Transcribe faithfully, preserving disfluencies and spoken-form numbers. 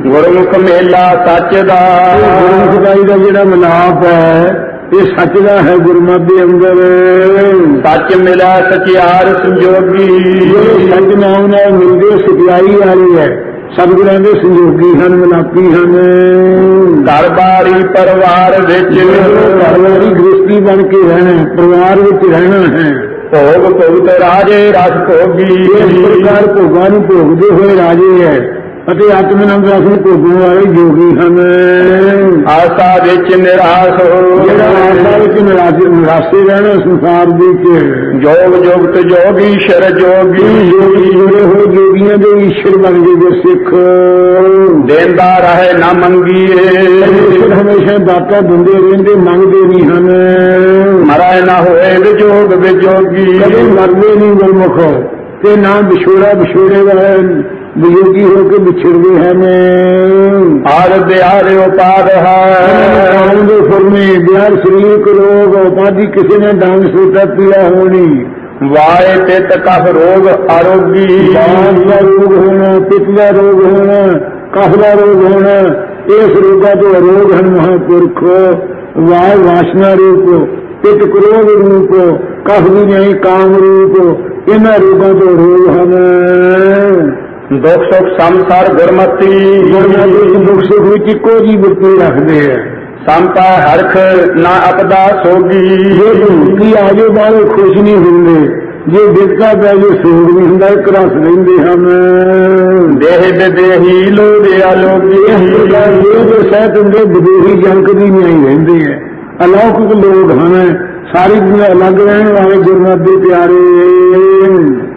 ਗੁਰਮੁਖ ਮੇਲਾ ਸੱਚ ਦਾ। ਗੁਰਮੁਖਾਈ ਦਾ ਜਿਹੜਾ ਮਿਲਾਪ ਹੈ ਇਹ ਸੱਚ ਦਾ ਹੈ। ਗੁਰਮਤਿ ਦੇ ਅੰਦਰ ਸੱਚ ਮਿਲਿਆ ਸਚਿਆਰ ਸੰਜੋਗੀ। ਜਿਹੜੇ ਸੱਚ ਨਾਮ ਨਾਲ ਮਿਲਦੇ ਸਚਾਈ ਵਾਲੀ ਹੈ। ਸਤਿਗੁਰਾਂ ਦੇ ਸੰਜੋਗੀ ਹਨ, ਮਿਲਾਪੀ ਹਨ। ਘਰ ਬਾਰੀ ਪਰਿਵਾਰ ਵਿੱਚ ਘਰ ਵਾਲੀ ਗ੍ਰਸਤੀ ਬਣ ਕੇ ਰਹਿਣਾ, ਪਰਿਵਾਰ ਵਿੱਚ ਰਹਿਣਾ ਹੈ। ਭੋਗ ਭੁਗਤ ਰਾਜੇ ਰਸ ਭੋਗੀ। ਇਸ ਪ੍ਰਕਾਰ ਭੋਗਾਂ ਨੂੰ ਭੋਗਦੇ ਹੋਏ ਰਾਜੇ ਹੈ ਅਤੇ ਆਤਮਨੰਦ ਰਸ ਨੂੰ ਭੋਗਣ ਵਾਲੇ ਜੋਗੀ ਹਨ। ਆਸਾ ਵਿੱਚ ਨਿਰਾਸ਼ ਹੋ। ਜਿਹੜਾ ਆਸਾ ਵਿੱਚ ਨਿਰਾਸ਼ੇ ਰਹਿਣਾ ਸੰਸਾਰ ਵਿੱਚ। ਜੋਗ ਜੁਗਤ ਜੋਗੀ ਸ਼ਰ ਜੋਗੀ। ਜੋਗੀ ਜੁੜੇ ਹੋਏ ਜੋਗੀਆਂ ਦੇ ਈਸ਼ਰ ਬਣ ਗਏ ਜੋ ਸਿੱਖ। ਦੇਂਦਾ ਰਹੇ ਨਾ ਮੰਗੀਏ। ਈਸ਼ਰ ਹਮੇਸ਼ਾ ਦਾਤਾ ਦਿੰਦੇ ਰਹਿੰਦੇ, ਮੰਗਦੇ ਨਹੀਂ ਹਨ। ਮਰਾਏ ਨਾ ਹੋਏ ਵਿਜੋਗ ਵਿਜੋਗੀ। ਕਦੇ ਮਰਦੇ ਨਹੀਂ ਗੁਰਮੁਖ ਤੇ ਨਾ ਵਿਛੋੜਾ ਵਿਛੋੜੇ ਵਾਲੇ ਵਿਯੋਗੀ ਹੋ ਕੇ ਵਿਛੜਦੇ ਹਨ। ਆਰ ਬਿਆਰੇ ਉਪਾਦ ਹੈ। ਦੇ ਫੁਰਮੇ ਬਿਆਰ ਸਰੀਰਕ ਰੋਗ ਉਪਾਧੀ ਕਿਸੇ ਨੇ ਡਾਂਗ ਸੋਟਾ ਪੀੜਾ ਹੋਣੀ। ਵਾਏ ਪਿੱਤ ਕਫ ਰੋਗ ਆਰੋਗੀ। ਬਾਂਝ ਦਾ ਰੋਗ ਹੋਣਾ, ਪਿੱਤ ਦਾ ਰੋਗ ਹੋਣਾ, ਕਫ ਦਾ ਰੋਗ ਹੋਣਾ, ਇਸ ਰੋਗਾਂ ਤੋਂ ਅਰੋਗ ਹਨ ਮਹਾਂਪੁਰਖ। ਵਾਏ ਵਾਸ਼ਨਾ ਰੂਪ, ਪਿੱਤ ਕ੍ਰੋਧ ਰੂਪ, ਕਫ ਦੀ ਨਹੀਂ ਕਾਮ ਰੂਪ, ਇਹਨਾਂ ਰੋਗਾਂ ਤੋਂ ਰੋਗ ਹਨ। ਦੁੱਖ ਸੁੱਖ ਸੰਸਾਰ ਗੁਰਮਤੀ। ਗੁਰਮਤਿ ਦੁੱਖ ਸੁੱਖ ਵਿੱਚ ਇੱਕੋ ਜੀ ਵਰਤੀ ਰੱਖਦੇ ਆ। ਸੰਤਾ ਹਰਖ ਨਾ ਅਪਦਾ ਸੋਗੀ। ਜੇ ਦੁਖੀ ਆਜੇ ਬਾਰੇ ਖੁਸ਼ ਨਹੀਂ ਹੁੰਦੇ, ਜੇ ਬਿਰਕਾ ਪੈ ਜੇ ਸੋਗ ਨਹੀਂ ਹੁੰਦਾ, ਇੱਕ ਰਸ ਰਹਿੰਦੇ ਹਨ। ਦੇਹ ਵਿਦੇਹੀ ਲੋਦੇ ਆਲੋਕੀ। ਇਹ ਸਹਿਤ ਹੁੰਦੇ ਵਿਦੇਹੀ ਜਨਕ ਦੀ ਨਹੀਂ ਰਹਿੰਦੇ ਹੈ। ਅਲੌਕਿਕ ਲੋਕ ਹਨ, ਸਾਰੀ ਦੁਨੀਆ ਅਲੱਗ ਰਹਿਣ ਵਾਲੇ ਗੁਰਮਤਿ ਦੇ ਪਿਆਰੇ।